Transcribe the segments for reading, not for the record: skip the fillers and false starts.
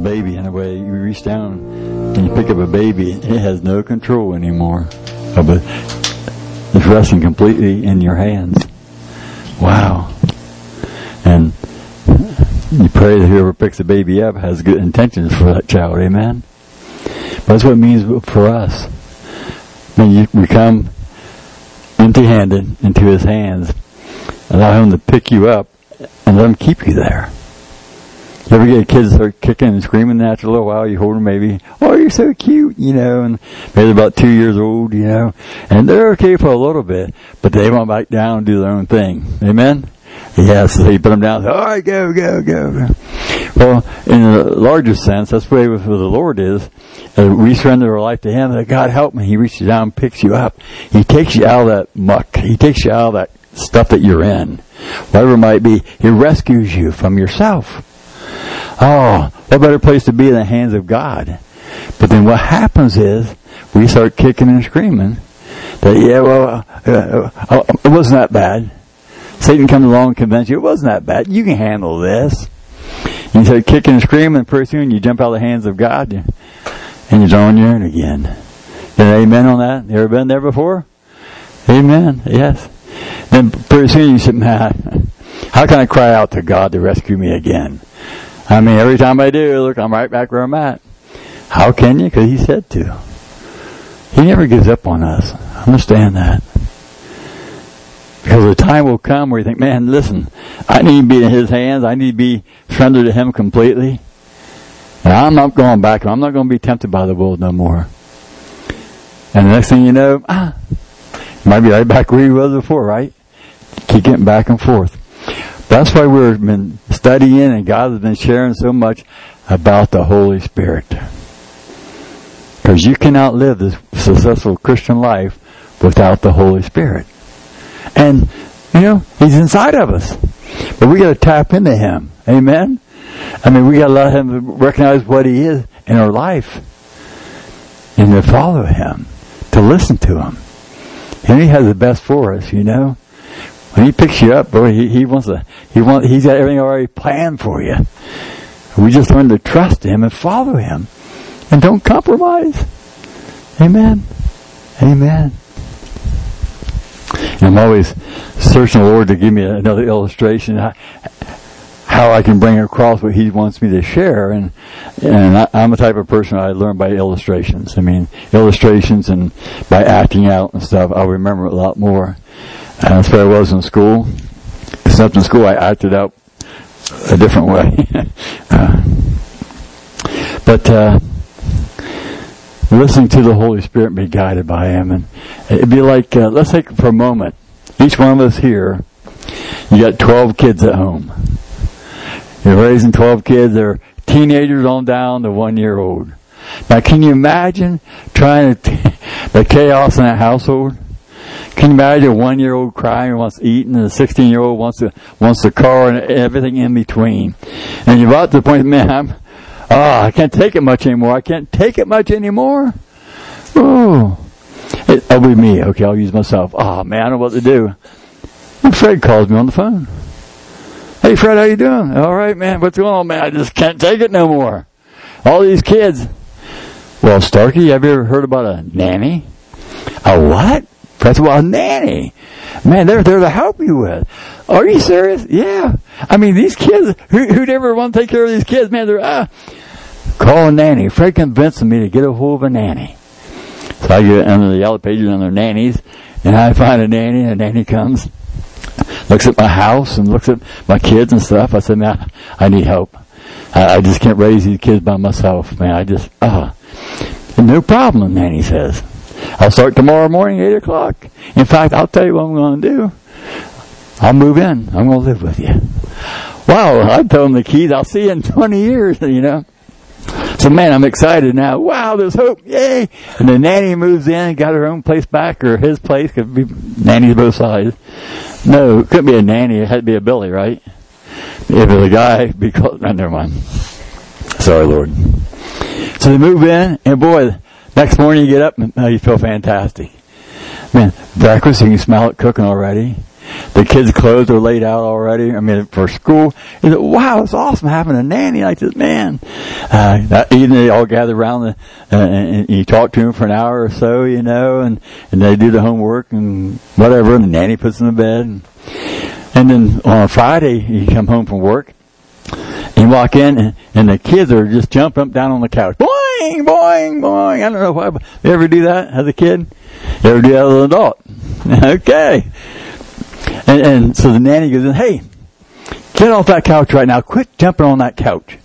baby in a way. You reach down and you pick up a baby. It has no control anymore. But it's resting completely in your hands. Wow. And you pray that whoever picks the baby up has good intentions for that child. Amen? But that's what it means for us. When we come empty-handed into His hands, allow Him to pick you up and let Him keep you there. You ever get kids start kicking and screaming after a little while? You hold them maybe, oh, you're so cute, and maybe they're about 2 years old, and they're okay for a little bit, but they want back down and do their own thing. Amen? Yes, so you put them down and say, all right, go, go, go. Well, in a larger sense, that's the way with the Lord is. We surrender our life to Him, that God help me. He reaches down and picks you up. He takes you out of that muck. He takes you out of that stuff that you're in. Whatever it might be, He rescues you from yourself. Oh, what better place to be in the hands of God? But then what happens is, we start kicking and screaming that, it wasn't that bad. Satan comes along and convinces you, it wasn't that bad. You can handle this. And you start kicking and screaming, and pretty soon you jump out of the hands of God, and you're on your own again. Then amen on that? You ever been there before? Amen. Yes. Then pretty soon you say, man, how can I cry out to God to rescue me again? I mean, every time I do, look, I'm right back where I'm at. How can you? Because He said to. He never gives up on us. Understand that. Because the time will come where you think, man, listen, I need to be in His hands. I need to be surrendered to Him completely. And I'm not going back. I'm not going to be tempted by the world no more. And the next thing you know, you might be right back where you was before, right? Keep getting back and forth. That's why we've been studying and God has been sharing so much about the Holy Spirit. Because you cannot live this successful Christian life without the Holy Spirit. And, He's inside of us. But we got to tap into Him. Amen? I mean, we got to let Him recognize what He is in our life. And to follow Him. To listen to Him. And He has the best for us, When He picks you up, boy, He's got everything already planned for you. We just learn to trust Him and follow Him. And don't compromise. Amen? Amen. And I'm always searching the Lord to give me another illustration how I can bring across what He wants me to share. And I'm the type of person I learn by illustrations. I mean, illustrations and by acting out and stuff, I'll remember a lot more. And that's where I was in school. Except in school, I acted out a different way. But listening to the Holy Spirit and be guided by Him. And it'd be like, let's take for a moment. Each one of us here, you got 12 kids at home. You're raising 12 kids. They're teenagers on down to 1 year old. Now, can you imagine trying the chaos in that household? Can you imagine a 1 year old crying, wants to eat, and a 16-year-old wants the car and everything in between? And you're about to the point, man, I can't take it much anymore. I can't take it much anymore. Oh, it'll be me. Okay, I'll use myself. Oh man, I don't know what to do. And Fred calls me on the phone. Hey Fred, how you doing? All right, man. What's going on, man? I just can't take it no more. All these kids. Well, Starkey, have you ever heard about a nanny? A what? That's what, a nanny. Man, they're there to help you with. Are you serious? Yeah. I mean, these kids, who'd ever want to take care of these kids? Man, they're, call a nanny. Fred convinced me to get a hold of a nanny. So I get under the yellow pages under nannies, and I find a nanny, and the nanny comes, looks at my house, and looks at my kids and stuff. I said, man, I need help. I just can't raise these kids by myself, man. No problem, nanny says. I'll start tomorrow morning, 8 o'clock. In fact, I'll tell you what I'm going to do. I'll move in. I'm going to live with you. Wow, I told him the keys. I'll see you in 20 years, So, man, I'm excited now. Wow, there's hope. Yay. And the nanny moves in, got her own place back, or his place. Could be nannies both sides. No, it couldn't be a nanny. It had to be a Billy, right? If it was a guy, because, never mind. Sorry, Lord. So they move in, and boy, next morning you get up and you feel fantastic. Man, breakfast, you can smell it cooking already. The kids' clothes are laid out already. I mean, for school. He said, wow, it's awesome having a nanny like this, man. That evening they all gather around and you talk to them for an hour or so, and they do the homework and whatever, and the nanny puts them to bed. And then on Friday, you come home from work, and you walk in, and the kids are just jumping up down on the couch. Boing, boing, boing. I don't know why. You ever do that as a kid? You ever do that as an adult? Okay. And so the nanny goes in, hey, get off that couch right now. Quit jumping on that couch.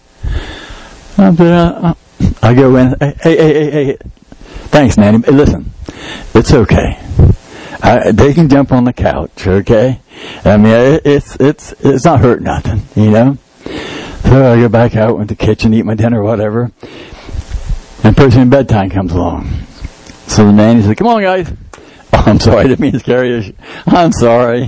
I go in, hey. Thanks, nanny. Listen, it's okay. They can jump on the couch, okay? I mean, it's not hurt nothing, So I go back out, went to the kitchen, eat my dinner, whatever. And pretty soon bedtime comes along. So the nanny said, come on, guys. Oh, I'm sorry, I didn't mean to scare you. I'm sorry.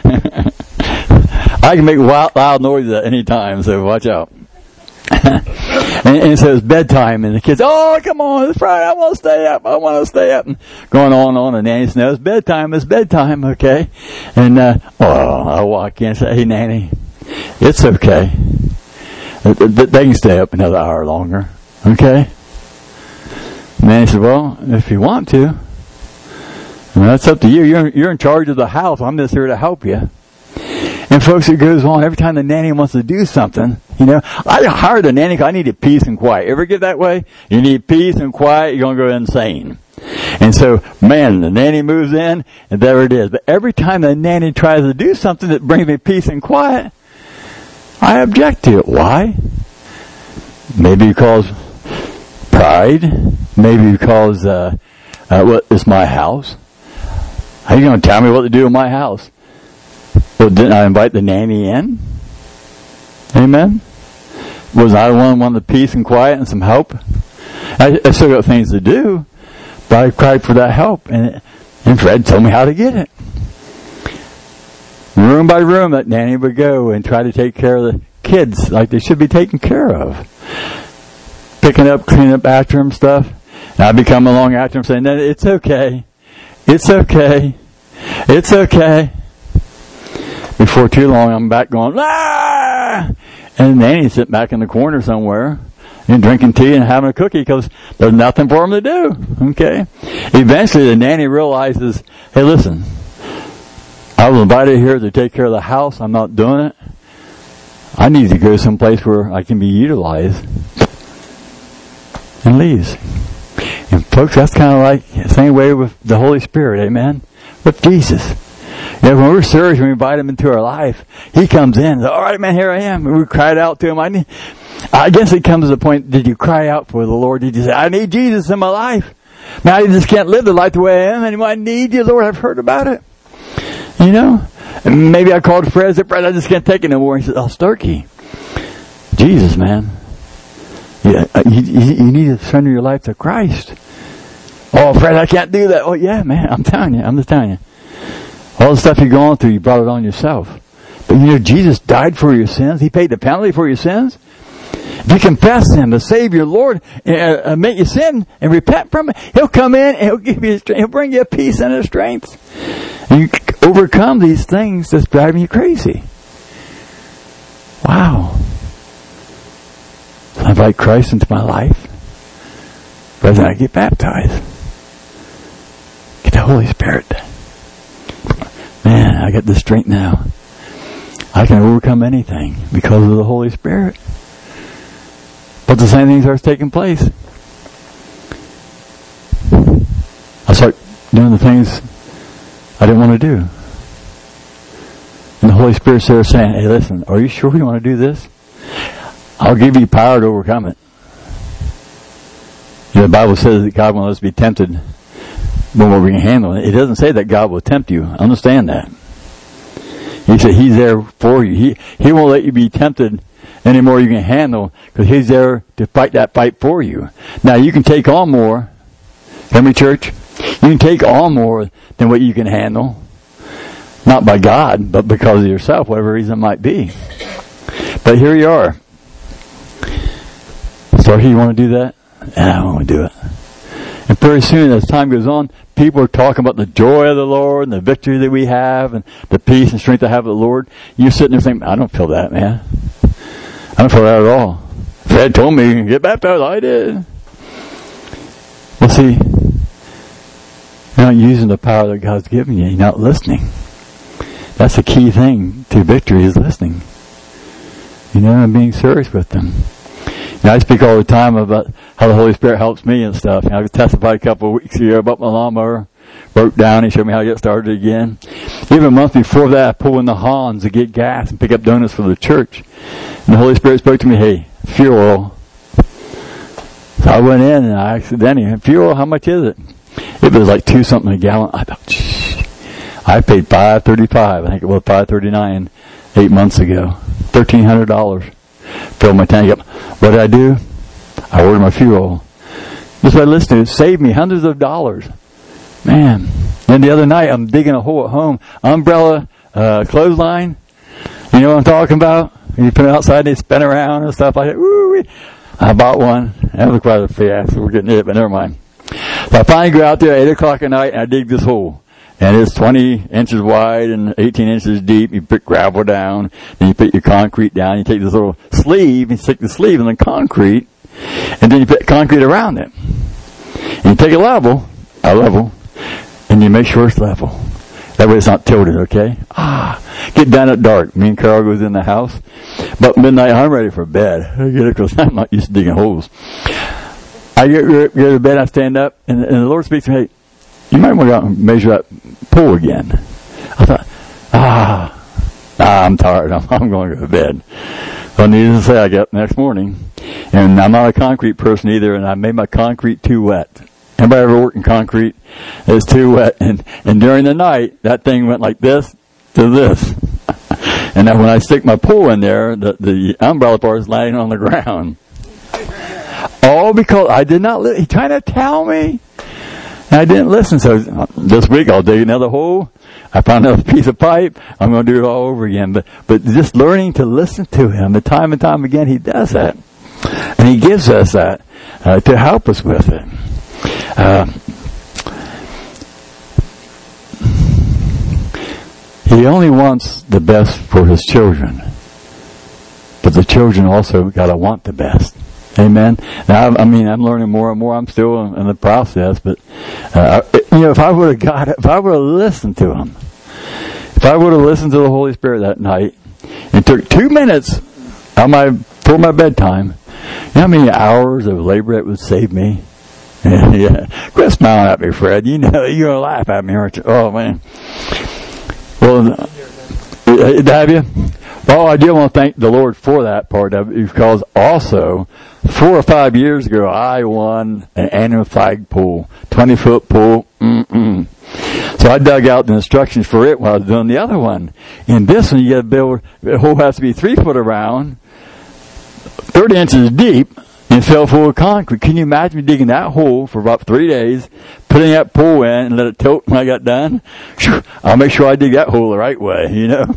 I can make loud noises at any time, so watch out. and so it's bedtime, and the kids, oh, come on, it's Friday, I want to stay up. And going on, and Nanny says, no, it's bedtime, okay? And, I walk in and say, hey, Nanny, it's okay. They can stay up another hour longer, okay? Nanny said, well, if you want to. And that's up to you. You're in charge of the house. I'm just here to help you. And folks, it goes on every time the nanny wants to do something. I hired a nanny because I needed peace and quiet. Ever get that way? You need peace and quiet, you're going to go insane. And so, man, the nanny moves in, and there it is. But every time the nanny tries to do something that brings me peace and quiet, I object to it. Why? Maybe because pride. Maybe because, it's my house. How are you going to tell me what to do in my house? Well, didn't I invite the nanny in? Amen? Was I the one who wanted the peace and quiet and some help? I still got things to do, but I cried for that help, and Fred told me how to get it. Room by room, that nanny would go and try to take care of the kids like they should be taken care of. Picking up, cleaning up after them stuff. And I'd be coming along after them saying, no, it's okay. It's okay. It's okay. Before too long, I'm back going, ah! And Nanny's sitting back in the corner somewhere and drinking tea and having a cookie because there's nothing for him to do. Okay? Eventually, the nanny realizes, hey, listen, I was invited here to take care of the house. I'm not doing it. I need to go someplace where I can be utilized. And leaves. And folks, that's kind of like the same way with the Holy Spirit, amen? With Jesus. When we're serious, when we invite Him into our life, He comes in and says, all right, man, here I am. And we cried out to Him. I guess it comes to the point, did you cry out for the Lord? Did you say, I need Jesus in my life? Now I just can't live the life the way I am anymore. I need you, Lord. I've heard about it. And maybe I called Fred and said, Fred, I just can't take it no more. He said, oh, Starkey, Jesus, man. Yeah, you need to surrender your life to Christ. Oh, Fred, I can't do that. Oh, yeah, man, I'm just telling you. All the stuff you're going through, you brought it on yourself. But Jesus died for your sins. He paid the penalty for your sins. If you confess Him, the Savior, Lord, make you sin and repent from it, He'll come in and He'll give you strength. He'll bring you a peace and a strength. And you overcome these things that's driving you crazy. Wow. I invite Christ into my life. But then I get baptized. Get the Holy Spirit. Man, I got the strength now. I can overcome anything because of the Holy Spirit. But the same thing starts taking place. I start doing the things I didn't want to do. And the Holy Spirit's there saying, hey, listen, are you sure you want to do this? I'll give you power to overcome it. The Bible says that God wants us to be tempted when we can handle it. It doesn't say that God will tempt you. Understand that. He said He's there for you. He won't let you be tempted any more you can handle because He's there to fight that fight for you. Now you can take on more. Hear me, church? You can take on more than what you can handle. Not by God, but because of yourself, whatever reason it might be. But here you are. So you want to do that? I don't want to do it. And very soon, as time goes on, people are talking about the joy of the Lord and the victory that we have and the peace and strength I have of the Lord. You're sitting there thinking, I don't feel that, man. I don't feel that at all. Fred told me, get baptized. I did. Well, see, you're not using the power that God's given you. You're not listening. That's the key thing to victory, is listening. You know, and being serious with them. You know, I speak all the time about how the Holy Spirit helps me and stuff. You know, I testified a couple of weeks ago about my lawnmower. Broke down. He showed me how to get started again. Even a month before that, I pulled in the Hans to get gas and pick up donuts for the church. And the Holy Spirit spoke to me, hey, fuel oil. So I went in and I accidentally, fuel oil, how much is it? It was like $2 something a gallon. I thought, I paid $5.35. I think it was $5.39 8 months ago. $1,300. Filled my tank up. What did I do? I ordered my fuel oil. Just by listening, it saved me hundreds of dollars. Man. Then the other night, I'm digging a hole at home. Umbrella, clothesline. You know what I'm talking about? You put it outside, they spin around and stuff like that. Woo-wee. I bought one. That was quite a fiasco. We're getting it, but never mind. So I finally go out there at 8 o'clock at night and I dig this hole. And it's 20 inches wide and 18 inches deep. You put gravel down, then you put your concrete down. You take this little sleeve, and stick the sleeve in the concrete, and then you put concrete around it. And you take a level, and you make sure it's level. That way it's not tilted, okay? Get down at dark. Me and Carol goes in the house. About midnight, I'm ready for bed. I get it because I'm not used to digging holes. I get to bed, I stand up, and the Lord speaks to me, hey, you might want to go out and measure that pool again. I thought, I'm tired. I'm going to go to bed. Well, needless to say, I got up the next morning, and I'm not a concrete person either, and I made my concrete too wet. Anybody ever worked in concrete? It's too wet, and during the night, that thing went like this to this. And then when I stick my pool in there, the umbrella part is laying on the ground. All because I did not listen. He tried to tell me. And I didn't listen, so this week I'll dig another hole. I found another piece of pipe. I'm going to do it all over again. But just learning to listen to Him, and time and time again He does that. And He gives us that to help us with it. He only wants the best for His children. But the children also got to want the best. Amen. Now, I'm learning more and more. I'm still in the process, but if I would have listened to Him, if I would have listened to the Holy Spirit that night, and took 2 minutes for my bedtime, you know how many hours of labor it would save me? Yeah. Quit smiling at me, Fred. You know you're gonna laugh at me, aren't you? Oh man. Well, have you? Well, I do want to thank the Lord for that part of it, because also 4 or 5 years ago I won an annual flagpole, 20-foot pool. So I dug out the instructions for it while I was doing the other one. In this one, you got to build. The hole has to be 3 foot around, 30 inches deep, and fill full of concrete. Can you imagine me digging that hole for about 3 days, putting that pole in, and let it tilt when I got done? I'll make sure I dig that hole the right way, you know.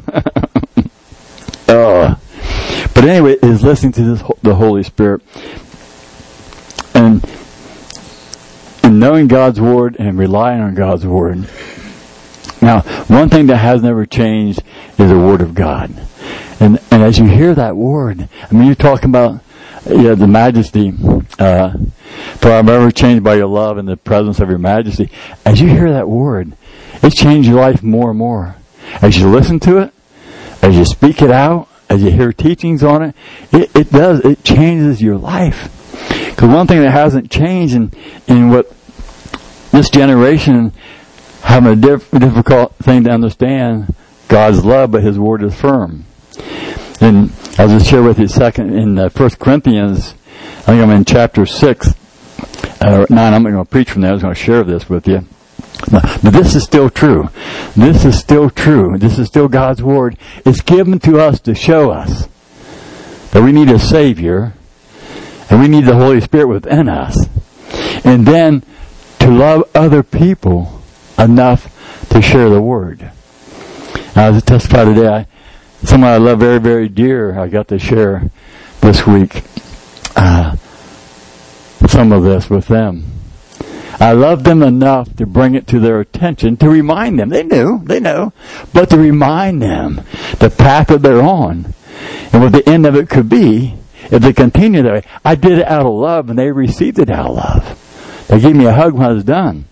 But anyway, is listening to the Holy Spirit and knowing God's Word and relying on God's Word. Now, one thing that has never changed is the Word of God. And as you hear that Word, you're talking about the majesty, for I'm ever changed by your love and the presence of your majesty. As you hear that Word, it changes your life more and more. As you listen to it, as you speak it out, as you hear teachings on it, it changes your life. Because one thing that hasn't changed in what this generation having a difficult thing to understand, God's love, but His Word is firm. And I'll just share with you in 1 Corinthians, I think I'm in chapter 6, 9, I'm not going to preach from there, I was going to share this with you. But this is still true. This is still true. This is still God's Word. It's given to us to show us that we need a Savior, and we need the Holy Spirit within us. And then to love other people enough to share the Word. Now, as I testify today, someone I love very, very dear, I got to share this week some of this with them. I loved them enough to bring it to their attention, to remind them. They know, but to remind them the path that they're on and what the end of it could be if they continue that way. I did it out of love, and they received it out of love. They gave me a hug when I was done.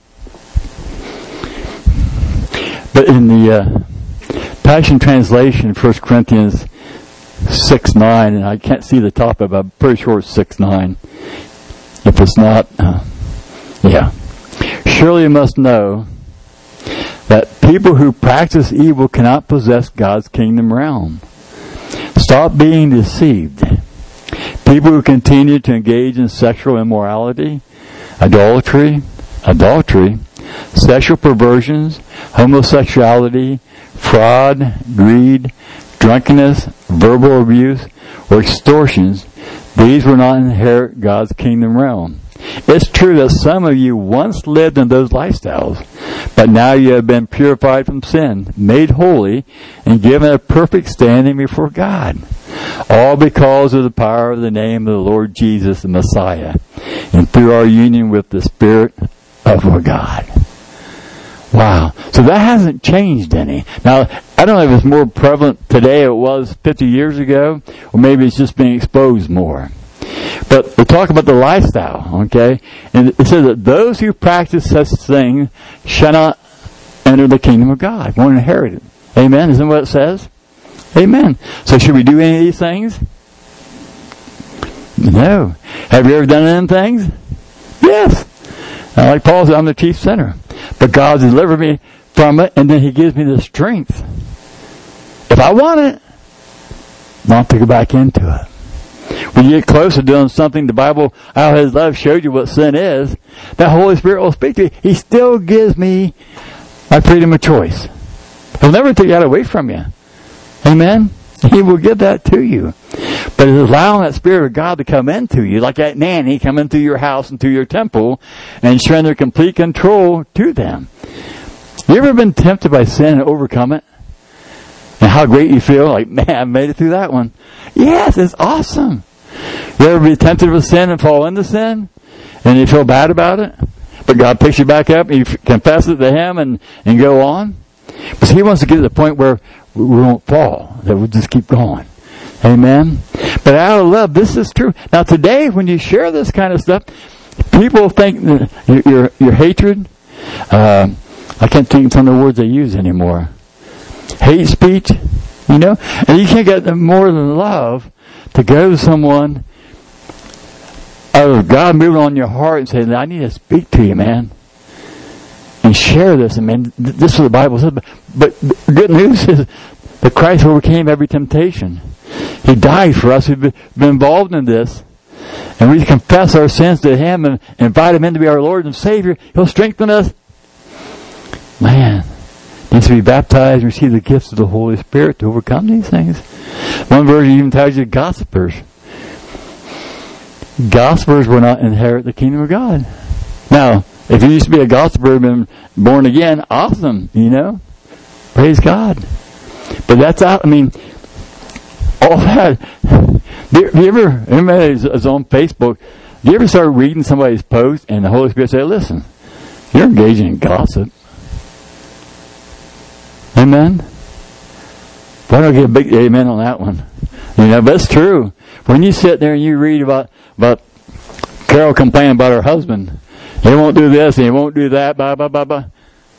But in the Passion Translation, 1 Corinthians 6:9, and I can't see the top of it, I'm pretty sure it's 6:9. If it's not, yeah. Surely you must know that people who practice evil cannot possess God's kingdom realm. Stop being deceived. People who continue to engage in sexual immorality, adultery, sexual perversions, homosexuality, fraud, greed, drunkenness, verbal abuse, or extortions, these will not inherit God's kingdom realm. It's true that some of you once lived in those lifestyles, but now you have been purified from sin, made holy, and given a perfect standing before God. All because of the power of the name of the Lord Jesus, the Messiah, and through our union with the Spirit of our God. Wow. So that hasn't changed any. Now, I don't know if it's more prevalent today than it was 50 years ago, or maybe it's just being exposed more. But we're talking about the lifestyle, okay? And it says that those who practice such things shall not enter the kingdom of God, won't inherit it. Amen? Isn't that what it says? Amen. So should we do any of these things? No. Have you ever done any of them things? Yes. Now, like Paul said, I'm the chief sinner. But God delivered me from it, and then He gives me the strength. If I want it, not to go back into it. When you get close to doing something, the Bible, out of His love, showed you what sin is. That Holy Spirit will speak to you. He still gives me my freedom of choice. He'll never take that away from you. Amen? He will give that to you. But it's allowing that Spirit of God to come into you, like that nanny come into your house, into your temple, and surrender complete control to them. You ever been tempted by sin and overcome it? And how great you feel? Like, man, I made it through that one. Yes, it's awesome. You ever be tempted with sin and fall into sin? And you feel bad about it? But God picks you back up and you confess it to Him and go on? Because He wants to get to the point where we won't fall. That we'll just keep going. Amen? But out of love, this is true. Now today, when you share this kind of stuff, people think that your hatred, I can't think of some of the words they use anymore. Hate speech, you know? And you can't get more than love to go to someone out of God moving on your heart and say, I need to speak to you, man. And share this. I mean, this is what the Bible says. But good news is that Christ overcame every temptation. He died for us. We've been involved in this. And we confess our sins to Him and invite Him in to be our Lord and Savior. He'll strengthen us. Man, needs to be baptized and receive the gifts of the Holy Spirit to overcome these things. One version even tells you gossipers. Gossipers will not inherit the kingdom of God. Now, if you used to be a gossiper and been born again, awesome, you know. Praise God. But that's out, I mean, all that. Do you ever, everybody is on Facebook, do you ever start reading somebody's post and the Holy Spirit say, listen, you're engaging in gossip. Amen? Why don't I get a big amen on that one? You know, but it's true. When you sit there and you read about Carol complaining about her husband, he won't do this and he won't do that, blah, blah, blah, blah.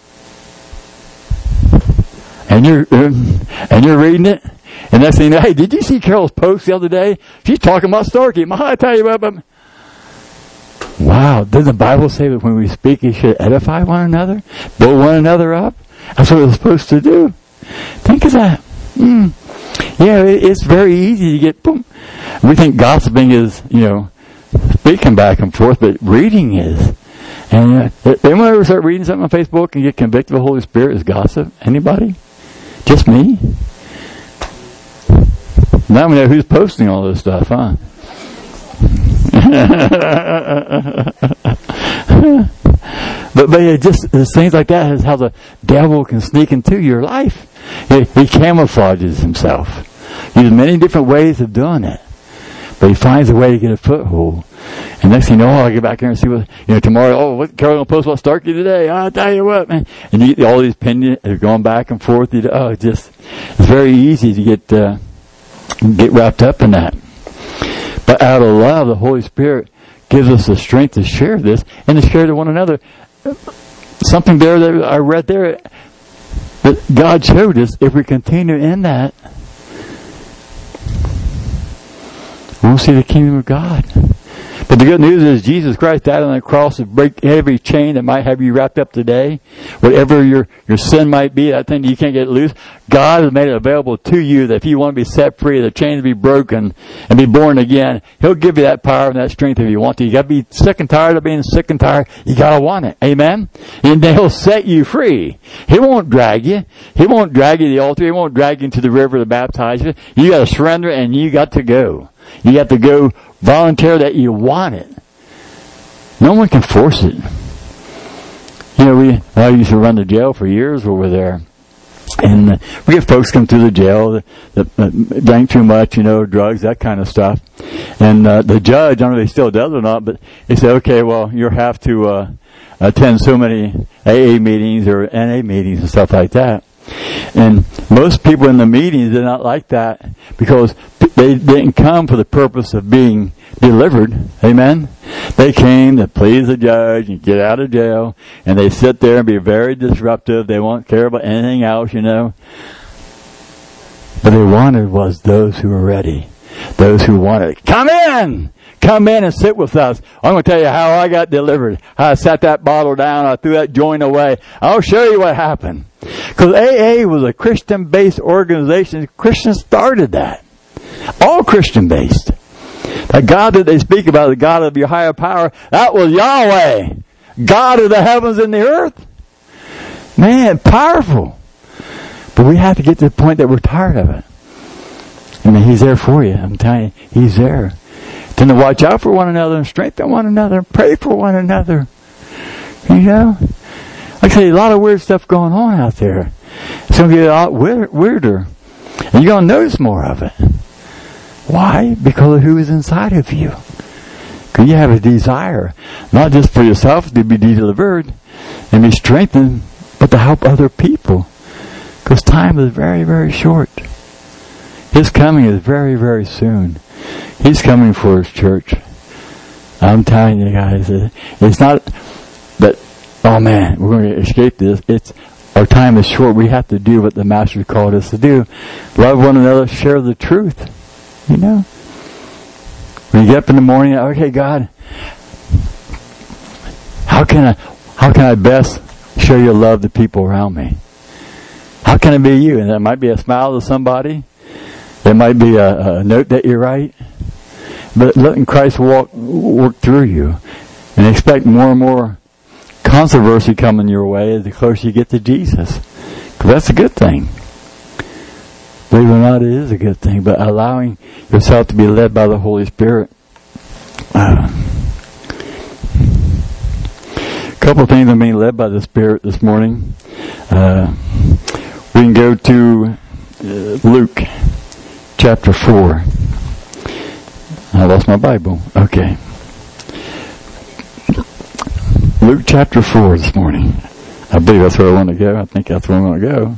And you're reading it, and next thing you know, hey, did you see Carol's post the other day? She's talking about Starkey. I tell you about. Wow, doesn't the Bible say that when we speak, we should edify one another, build one another up? That's what we're supposed to do. Think of that. Yeah, it's very easy to get, boom. We think gossiping is, you know, speaking back and forth, but reading is. And anyone ever start reading something on Facebook and get convicted of the Holy Spirit as gossip? Anybody? Just me? Now we know who's posting all this stuff, huh? But it just, it's things like that is how the devil can sneak into your life. He camouflages himself. He has many different ways of doing it. But he finds a way to get a foothold. And next thing you know, I'll get back here and see what, tomorrow, what Carol going to post about Starkey today? I'll tell you what, man. And you get all these opinions, they're going back and forth. It's very easy to get wrapped up in that. But out of love, the Holy Spirit gives us the strength to share this and to share to one another. Something there that I read there that God showed us, if we continue in that, we'll see the kingdom of God. But the good news is Jesus Christ died on the cross to break every chain that might have you wrapped up today. Whatever your sin might be, that thing you can't get loose, God has made it available to you that if you want to be set free, the chains to be broken and be born again, He'll give you that power and that strength if you want to. You got to be sick and tired of being sick and tired. You got to want it. Amen? And then He'll set you free. He won't drag you. He won't drag you to the altar. He won't drag you to the river to baptize you. You got to surrender and you got to go. You have to go volunteer that you want it. No one can force it. I used to run the jail for years over there. And we get folks come through the jail that drank too much, drugs, that kind of stuff. And the judge, I don't know if he still does or not, but he said, okay, well, you have to attend so many AA meetings or NA meetings and stuff like that. And most people in the meetings did not like that because they didn't come for the purpose of being delivered. Amen? They came to please the judge and get out of jail, and they sit there and be very disruptive. They won't care about anything else, But they wanted was those who were ready. Those who wanted, come in and sit with us. I'm going to tell you how I got delivered. How I set that bottle down. I threw that joint away. I'll show you what happened. Because AA was a Christian-based organization. Christians started that. All Christian-based. The God that they speak about, the God of your higher power, that was Yahweh. God of the heavens and the earth. Man, powerful. But we have to get to the point that we're tired of it. He's there for you. I'm telling you, He's there. Then to watch out for one another and strengthen one another and pray for one another. Like I say, a lot of weird stuff going on out there. It's going to get a lot weirder. And you're going to notice more of it. Why? Because of who is inside of you. Because you have a desire, not just for yourself to be delivered and be strengthened, but to help other people. Because time is very, very short. His coming is very, very soon. He's coming for His church. I'm telling you guys, it's not that, oh man, we're going to escape this. It's our time is short. We have to do what the Master called us to do. Love one another, share the truth. When you get up in the morning, okay, God, how can I best show your love to people around me? How can it be you? And that might be a smile to somebody. There might be a note that you write. But letting Christ work through you. And expect more and more controversy coming your way as the closer you get to Jesus. Because that's a good thing. Believe it or not, it is a good thing. But allowing yourself to be led by the Holy Spirit. A couple of things on being led by the Spirit this morning. We can go to Luke chapter 4. I lost my Bible. Okay. Luke chapter 4 this morning. I believe that's where I want to go. I think that's where I want to go.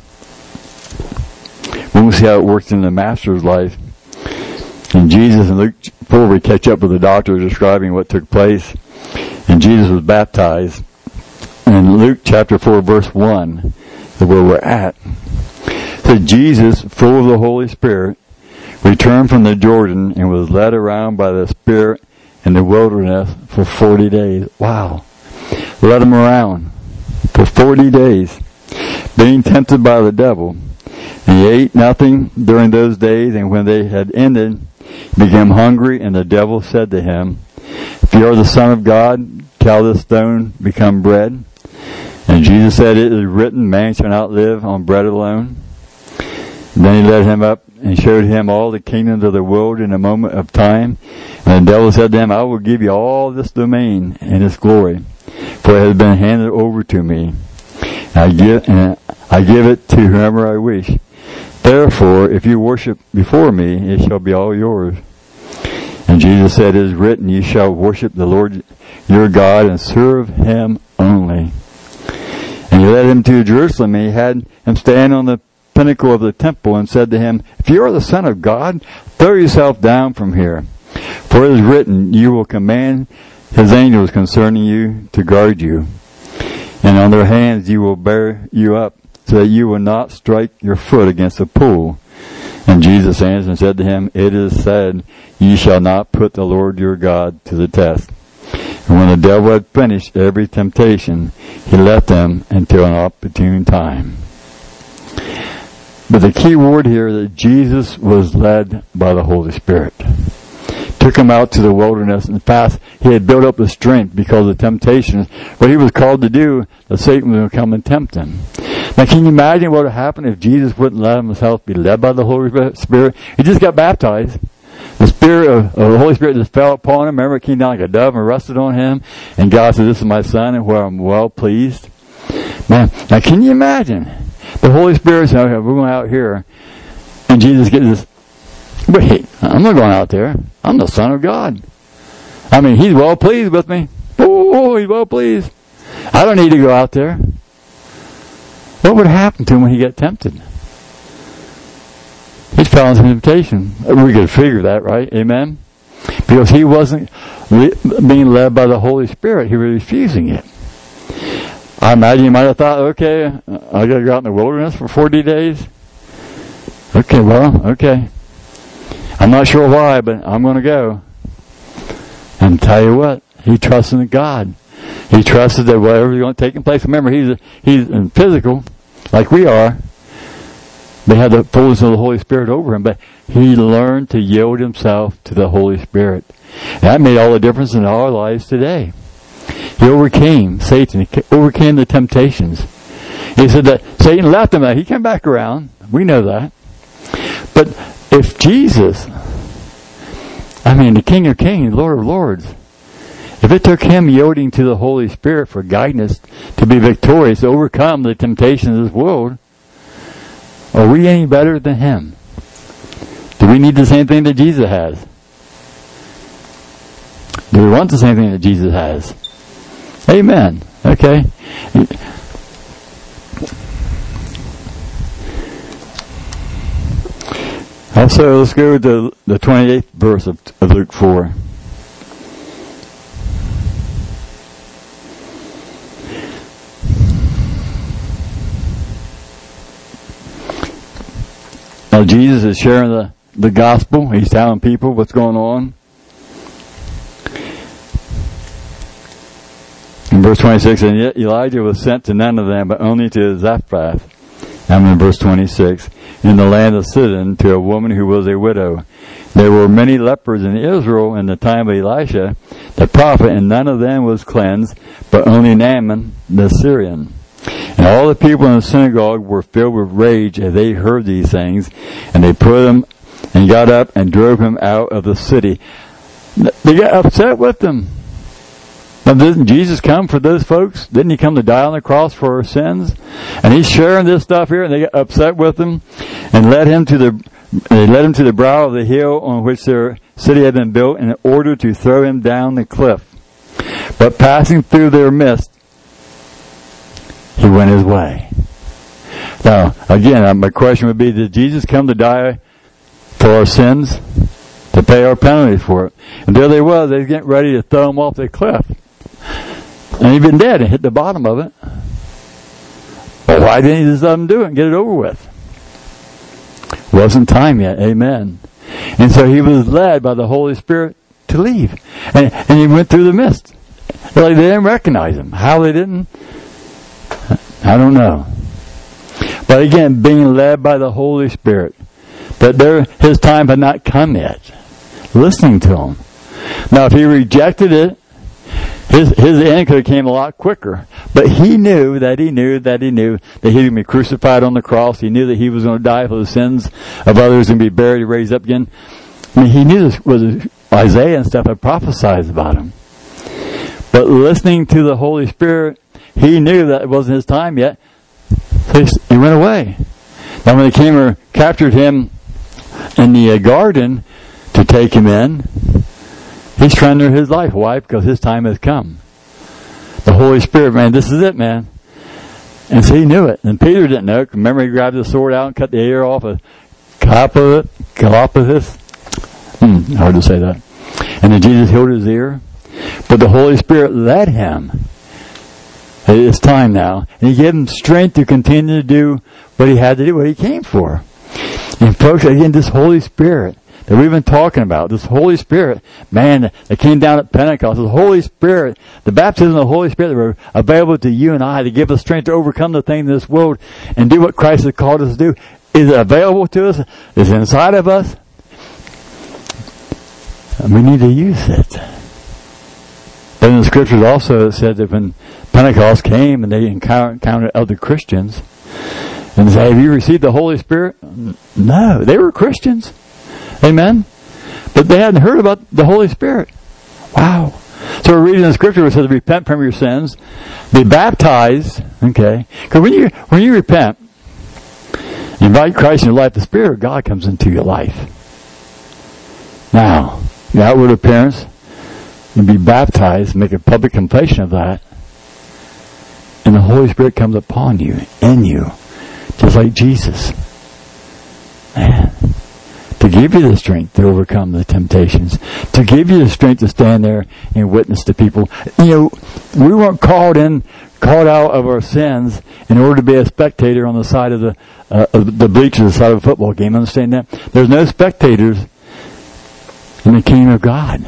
We'll see how it works in the Master's life. And Jesus in Luke 4, we catch up with the doctor describing what took place. And Jesus was baptized. In Luke chapter 4, verse 1, where we're at. So Jesus, full of the Holy Spirit, returned from the Jordan and was led around by the Spirit in the wilderness for 40 days. Wow. Led him around for 40 days, being tempted by the devil. And he ate nothing during those days, and when they had ended, he became hungry, and the devil said to him, if you are the Son of God, tell this stone become bread. And Jesus said, it is written, man shall not live on bread alone. And then he led him up and showed him all the kingdoms of the world in a moment of time. And the devil said to him, I will give you all this domain and its glory, for it has been handed over to me. I give it to whomever I wish. Therefore, if you worship before me, it shall be all yours. And And Jesus said, "It is written, you shall worship the Lord your God and serve him only." And he led him to Jerusalem, and he had him stand on the pinnacle of the temple and said to him, "If you are the Son of God, throw yourself down from here. For it is written, you will command his angels concerning you to guard you. And on their hands you will bear you up, so that you will not strike your foot against a pole." And Jesus answered and said to him, "It is said, ye shall not put the Lord your God to the test." And when the devil had finished every temptation, he left them until an opportune time. But the key word here is that Jesus was led by the Holy Spirit. Took him out to the wilderness. In fact, he had built up the strength because of the temptations. What he was called to do, that Satan would come and tempt him. Now, can you imagine what would happen if Jesus wouldn't let himself be led by the Holy Spirit? He just got baptized. The Spirit of the Holy Spirit just fell upon him. Remember, it came down like a dove and rested on him. And God said, "This is my Son, and where I'm well pleased." Man, now can you imagine? The Holy Spirit said, "Okay, we're going out here." And Jesus gets this, "Wait, I'm not going out there. I'm the Son of God. I mean, he's well pleased with me. Oh, he's well pleased. I don't need to go out there." What would happen to him when he got tempted? He fell into temptation. We could figure that, right? Amen? Because he wasn't being led by the Holy Spirit. He was refusing it. I imagine you might have thought, okay, I got to go out in the wilderness for 40 days. Okay. I'm not sure why, but I'm going to go. And tell you what, he trusted in God. He trusted that whatever was going to take place. Remember, he's in physical, like we are. They had the fullness of the Holy Spirit over him, but he learned to yield himself to the Holy Spirit. And that made all the difference in our lives today. He overcame Satan. He overcame the temptations. He said that Satan left him. He came back around. We know that. But if Jesus, the King of Kings, Lord of Lords, if it took him yielding to the Holy Spirit for guidance to be victorious, to overcome the temptations of this world, are we any better than him? Do we need the same thing that Jesus has? Do we want the same thing that Jesus has? Amen. Okay. Also, let's go to the 28th verse of Luke 4. Now, Jesus is sharing the gospel. He's telling people what's going on. In verse 26, and yet Elijah was sent to none of them, but only to Zarephath. And in verse 26, in the land of Sidon, to a woman who was a widow. There were many lepers in Israel in the time of Elisha, the prophet, and none of them was cleansed, but only Naaman the Syrian. And all the people in the synagogue were filled with rage as they heard these things, and they put him and got up and drove him out of the city. They got upset with him. Now, didn't Jesus come for those folks? Didn't he come to die on the cross for our sins? And he's sharing this stuff here, and they got upset with him, and led him to the brow of the hill on which their city had been built, in order to throw him down the cliff. But passing through their midst, he went his way. Now, again, my question would be, did Jesus come to die for our sins? To pay our penalties for it? And there they was, they were getting ready to throw him off the cliff. And he'd been dead and hit the bottom of it. Well, why didn't he just let him do it and get it over with? Wasn't time yet. Amen. And so he was led by the Holy Spirit to leave. And he went through the mist. Like, they didn't recognize him. How they didn't, I don't know. But again, being led by the Holy Spirit. That his time had not come yet. Listening to him. Now, if he rejected it, his end could have came a lot quicker. But he knew that he would be crucified on the cross. He knew that he was going to die for the sins of others and be buried and raised up again. He knew this was Isaiah and stuff had prophesied about him. But listening to the Holy Spirit, he knew that it wasn't his time yet. So he went away. Now when they came and captured him in the garden to take him in, He's trying to live his life. Why? Because his time has come. The Holy Spirit, man, this is it, man. And so he knew it. And Peter didn't know it. Remember, he grabbed the sword out and cut the ear off of Cleopas. Hard to say that. And then Jesus healed his ear. But the Holy Spirit led him. It's time now. And he gave him strength to continue to do what he had to do, what he came for. And folks, again, this Holy Spirit that we've been talking about, this Holy Spirit, man, that came down at Pentecost, the Holy Spirit, the baptism of the Holy Spirit that were available to you and I to give us strength to overcome the things in this world and do what Christ has called us to do, is available to us, is inside of us, and we need to use it. But in the scriptures also it said that when Pentecost came and they encountered other Christians, and they say, have you received the Holy Spirit? No, they were Christians. Amen? But they hadn't heard about the Holy Spirit. Wow. So we're reading the scripture where it says, repent from your sins, be baptized, okay? Because when you repent, you invite Christ in your life, the Spirit of God comes into your life. Now, the outward appearance, you be baptized, make a public confession of that, and the Holy Spirit comes upon you, in you, just like Jesus. Man. To give you the strength to overcome the temptations. To give you the strength to stand there and witness to people. You know, we weren't called out of our sins in order to be a spectator on the side of the bleachers, the side of a football game. Understand that? There's no spectators in the kingdom of God.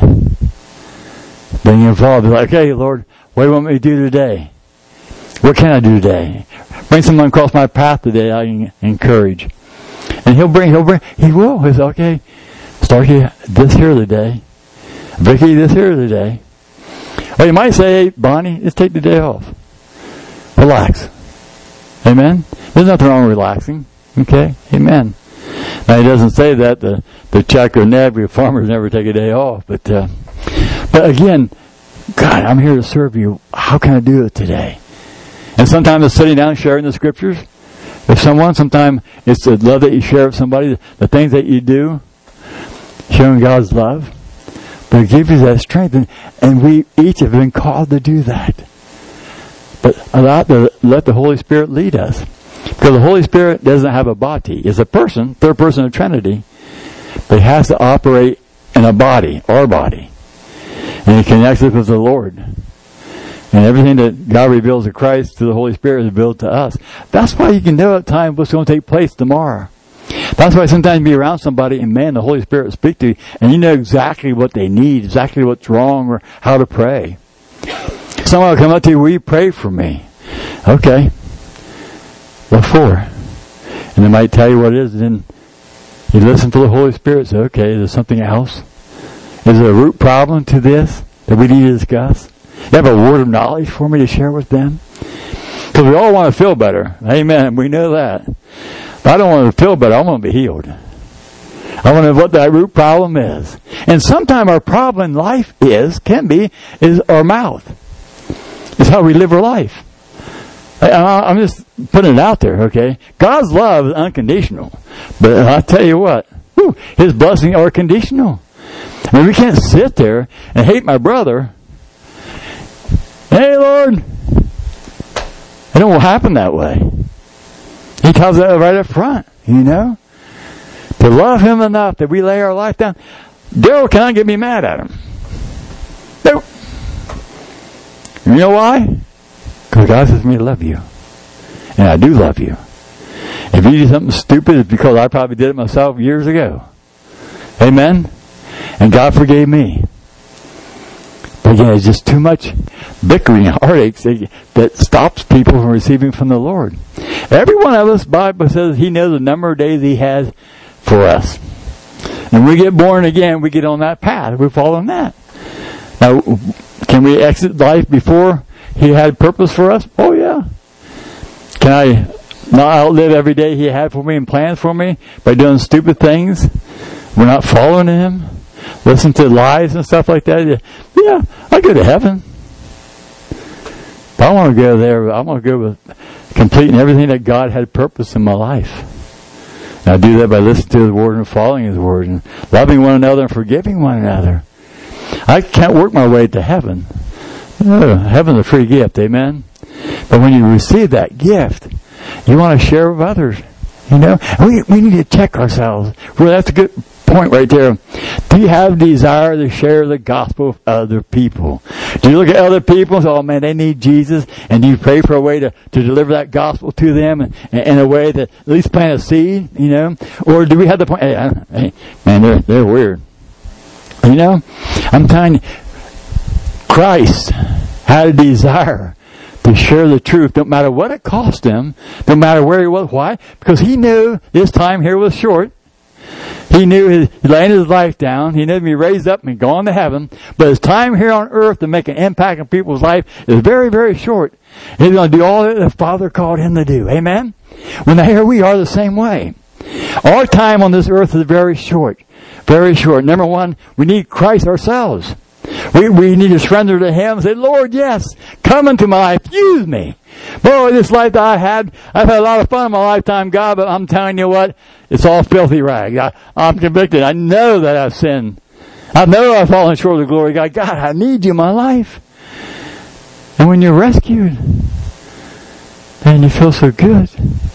Being involved. Like, hey, Lord, what do you want me to do today? What can I do today? Bring someone across my path today I can encourage. And he will. He's okay. Start here, this here today. Vicky, this here today. Well, you might say, hey, Bonnie, just take the day off. Relax. Amen? There's nothing wrong with relaxing. Okay? Amen. Now, he doesn't say that. The Chuck or Ned, we farmers never take a day off. But again, God, I'm here to serve you. How can I do it today? And sometimes it's sitting down and sharing the scriptures. If sometimes it's the love that you share with somebody, the things that you do, showing God's love. But it gives you that strength, and we each have been called to do that. But let the Holy Spirit lead us. Because the Holy Spirit doesn't have a body. It's a person, third person of the Trinity, but he has to operate in a body, our body. And he connects us with the Lord. And everything that God reveals to Christ through the Holy Spirit is revealed to us. That's why you can know at times what's going to take place tomorrow. That's why sometimes you be around somebody and man, the Holy Spirit will speak to you and you know exactly what they need, exactly what's wrong or how to pray. Someone will come up to you, will you pray for me? Okay. What for? And they might tell you what it is, and then you listen to the Holy Spirit and say, okay, is there something else? Is there a root problem to this that we need to discuss? You have a word of knowledge for me to share with them? Because we all want to feel better. Amen. We know that. But I don't want to feel better. I want to be healed. I want to know what that root problem is. And sometimes our problem in life is our mouth. It's how we live our life. I'm just putting it out there, okay? God's love is unconditional. But I'll tell you what, His blessings are conditional. I mean, we can't sit there and hate my brother. Hey, Lord. It don't happen that way. He tells that right up front, you know. To love Him enough that we lay our life down. Daryl cannot get me mad at him. Nope. You know why? Because God says to me to love you. And I do love you. If you do something stupid, it's because I probably did it myself years ago. Amen? And God forgave me. But again, it's just too much bickering and heartaches that stops people from receiving from the Lord. Every one of us, the Bible says He knows the number of days He has for us. And we get born again, we get on that path. We follow that. Now, can we exit life before He had purpose for us? Oh, yeah. Can I not outlive every day He had for me and plans for me by doing stupid things? We're not following Him? Listen to lies and stuff like that? Yeah, I go to heaven. But I want to go there. I want to go with completing everything that God had purpose in my life. And I do that by listening to His Word and following His Word and loving one another and forgiving one another. I can't work my way to heaven. No, heaven's a free gift, amen? But when you receive that gift, you want to share with others. You know, we need to check ourselves. Well, that's a good point right there. Do you have a desire to share the gospel with other people? Do you look at other people and say, oh man, they need Jesus, and do you pray for a way to deliver that gospel to them in a way that at least plant a seed, you know? Or do we have the point, hey man, they're weird. You know? I'm telling you, Christ had a desire to share the truth, no matter what it cost him, no matter where he was. Why? Because he knew his time here was short. He knew he laid his life down. He knew he'd be raised up and gone to heaven. But his time here on earth to make an impact on people's life is very, very short. He's going to do all that the Father called him to do. Amen? When here we are the same way. Our time on this earth is very short. Very short. Number one, we need Christ ourselves. We need to surrender to him and say, Lord, yes, come into my life. Use me. Boy, this life that I've had a lot of fun in my lifetime, God, but I'm telling you what, it's all filthy rags. I'm convicted. I know that I've sinned. I know I've fallen short of the glory of God. God, I need you in my life. And when you're rescued, and you feel so good,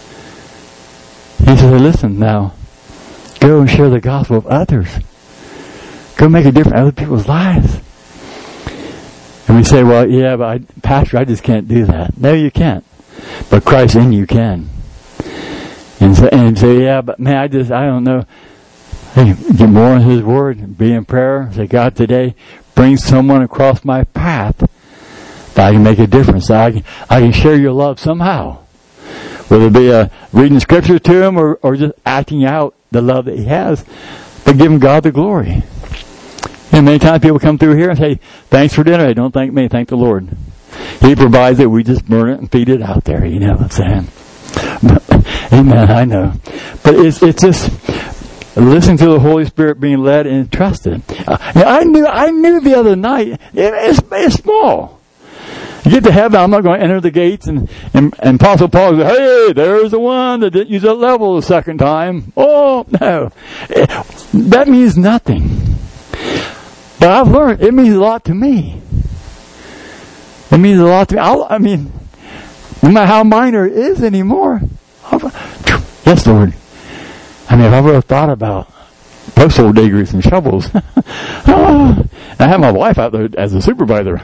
he says, listen now, go and share the gospel with others. Go make a difference in other people's lives. And we say, well, yeah, but Pastor, I just can't do that. No, you can't. But Christ in you can. And say, yeah, but man, I don't know. Hey, get more in his word, be in prayer. Say, God, today, bring someone across my path that I can make a difference. I can share your love somehow. Whether it be reading scripture to him or just acting out the love that he has, but giving God the glory. And many times people come through here and say, thanks for dinner. Hey, don't thank me, thank the Lord. He provides it, we just burn it and feed it out there, you know what I'm saying? Amen, I know. But it's just listening to the Holy Spirit being led and trusted. I knew the other night, it's small. You get to heaven, I'm not going to enter the gates and Apostle Paul says, hey, there's the one that didn't use that level the second time. Oh, no. That means nothing. But I've learned, it means a lot to me. It means a lot to me. I mean, no matter how minor it is anymore. Yes, Lord. I mean, if I would have thought about postal diggers and shovels. I have my wife out there as a supervisor.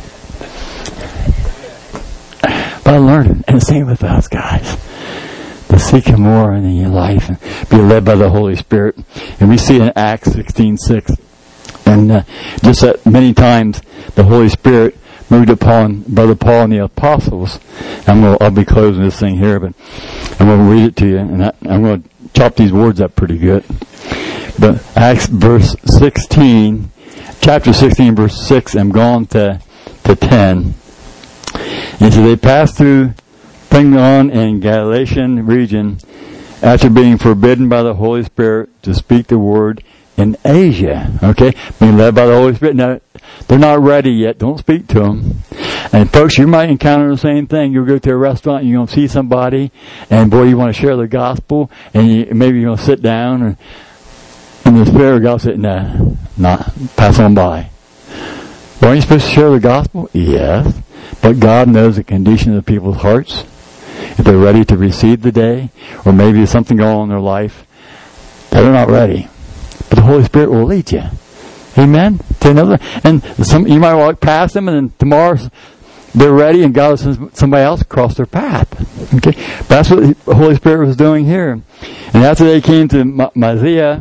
But I learned it. And the same with us, guys. To seek him more in your life and be led by the Holy Spirit. And we see in Acts 16:6. And just that many times the Holy Spirit moved upon Brother Paul and the apostles. I'll be closing this thing here, but I'm going to read it to you, and I'm going to chop these words up pretty good. But Acts chapter 16, verse 6, I'm going to 10. And so they passed through Phrygia and Galatian region after being forbidden by the Holy Spirit to speak the word in Asia, okay? Being led by the Holy Spirit. Now, they're not ready yet. Don't speak to them. And folks, you might encounter the same thing. You'll go to a restaurant and you're going to see somebody, and boy, you want to share the gospel, and maybe you're going to sit down, and the Spirit of God said, no, not, pass on by. Well, aren't you supposed to share the gospel? Yes. But God knows the condition of people's hearts. If they're ready to receive the day, or maybe there's something going on in their life, they're not ready. But the Holy Spirit will lead you. Amen? To another. And you might walk past them, and then tomorrow they're ready, and God sends somebody else across their path. Okay? That's what the Holy Spirit was doing here. And after they came to Mysia,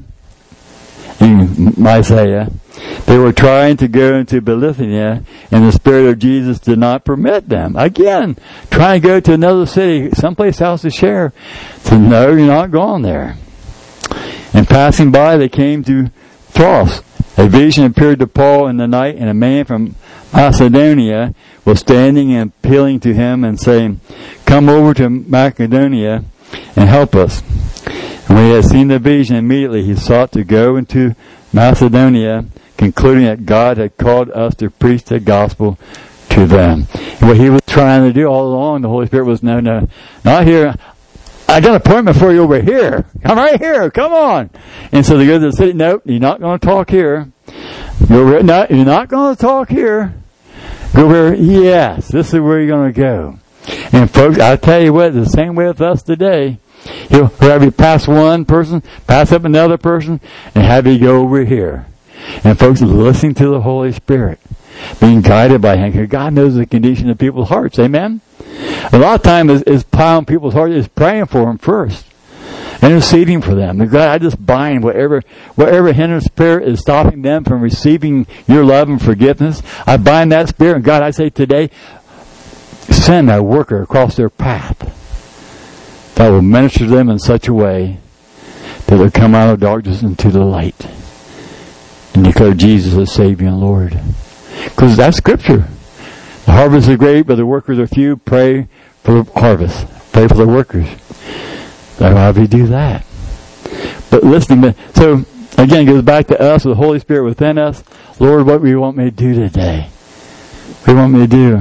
they were trying to go into Bithynia, and the Spirit of Jesus did not permit them. Again, trying to go to another city, someplace else to share. So no, you're not going there. And passing by, they came to Troas. A vision appeared to Paul in the night, and a man from Macedonia was standing and appealing to him and saying, come over to Macedonia and help us. And when he had seen the vision, immediately he sought to go into Macedonia, concluding that God had called us to preach the gospel to them. And what he was trying to do all along, the Holy Spirit was, no, not here. I got an appointment for you over here. I'm right here. Come on. And so they go to the city. Nope, you're not going to talk here. You're not going to talk here. Go where, yes, this is where you're going to go. And folks, I tell you what, it's the same way with us today. He'll have you pass one person, pass up another person, and have you go over here. And folks, listening to the Holy Spirit, being guided by Him. Because God knows the condition of people's hearts. Amen? A lot of times is plowing people's hearts, is praying for them first. Interceding for them. And God, I just bind whatever hindrance spirit is stopping them from receiving your love and forgiveness. I bind that spirit. And God, I say today, send a worker across their path that will minister to them in such a way that they'll come out of darkness into the light and declare Jesus as Savior and Lord. Because that's Scripture. The harvest is great, but the workers are few. Pray for the harvest. Pray for the workers. That'll have you do that. But listen, so again, it goes back to us, with the Holy Spirit within us. Lord, what do you want me to do today? What do you want me to do?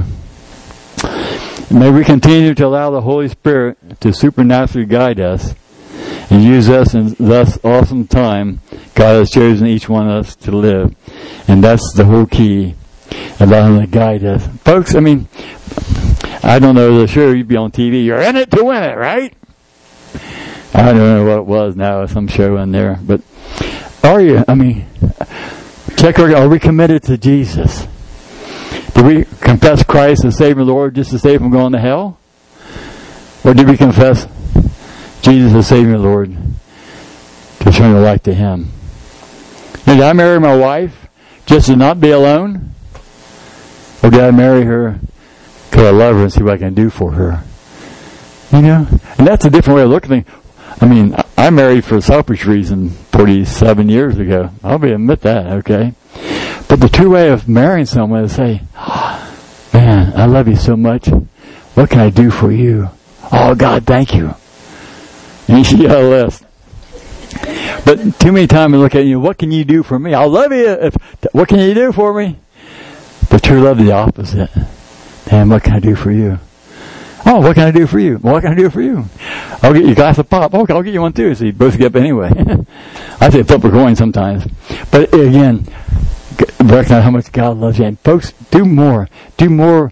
May we continue to allow the Holy Spirit to supernaturally guide us and use us in thus awesome time God has chosen each one of us to live. And that's the whole key, allow Him to guide us. Folks, I mean, I don't know, sure you'd be on TV. You're in it to win it, right? I don't know what it was now, some show in there. But are you? I mean, are we committed to Jesus? Did we confess Christ as Savior and Lord just to save from going to hell? Or did we confess Jesus as Savior and Lord to turn our life to Him? Did I marry my wife just to not be alone? Or did I marry her because I love her and see what I can do for her? You know? And that's a different way of looking at things. I mean, I married for a selfish reason 47 years ago. I'll admit that, okay? But the true way of marrying someone is say, oh, man, I love you so much. What can I do for you? Oh, God, thank you. And you got a list. But too many times we look at you, what can you do for me? I'll love you. What can you do for me? But true love is the opposite. Man, what can I do for you? Oh, what can I do for you? What can I do for you? I'll get you a glass of pop. Okay, I'll get you one too. So you both get up anyway. I say flip a coin sometimes. But again, recognize how much God loves you. And folks, do more. Do more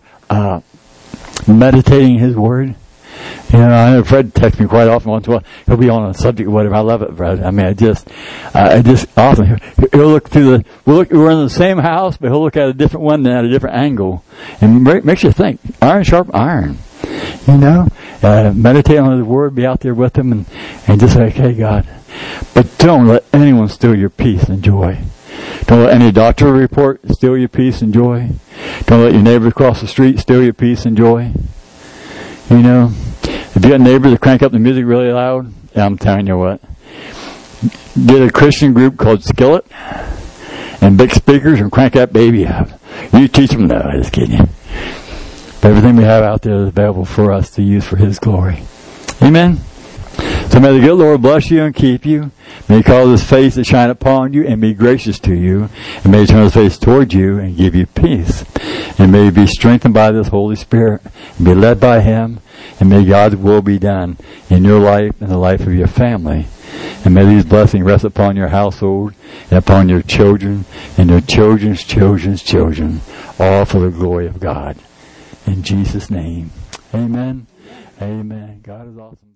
meditating His Word. You know, I know Fred texts me quite often once in a while. He'll be on a subject or whatever. I love it, Fred. I mean, I just often he'll look through we're in the same house, but he'll look at a different one and at a different angle. And makes you think. Iron sharp iron. You know, meditate on His Word, be out there with Him, and just say, okay, God. But don't let anyone steal your peace and joy. Don't let any doctor report steal your peace and joy. Don't let your neighbors across the street steal your peace and joy. You know, if you got neighbors that crank up the music really loud, I'm telling you what. Get a Christian group called Skillet and big speakers and crank that baby up. You teach them, no, just kidding. Everything we have out there is available for us to use for His glory. Amen? So may the good Lord bless you and keep you. May He cause His face to shine upon you and be gracious to you. And may He turn His face toward you and give you peace. And may you be strengthened by this Holy Spirit and be led by Him. And may God's will be done in your life and the life of your family. And may these blessings rest upon your household and upon your children and your children's children's children, all for the glory of God. In Jesus' name. Amen. Amen. God is awesome.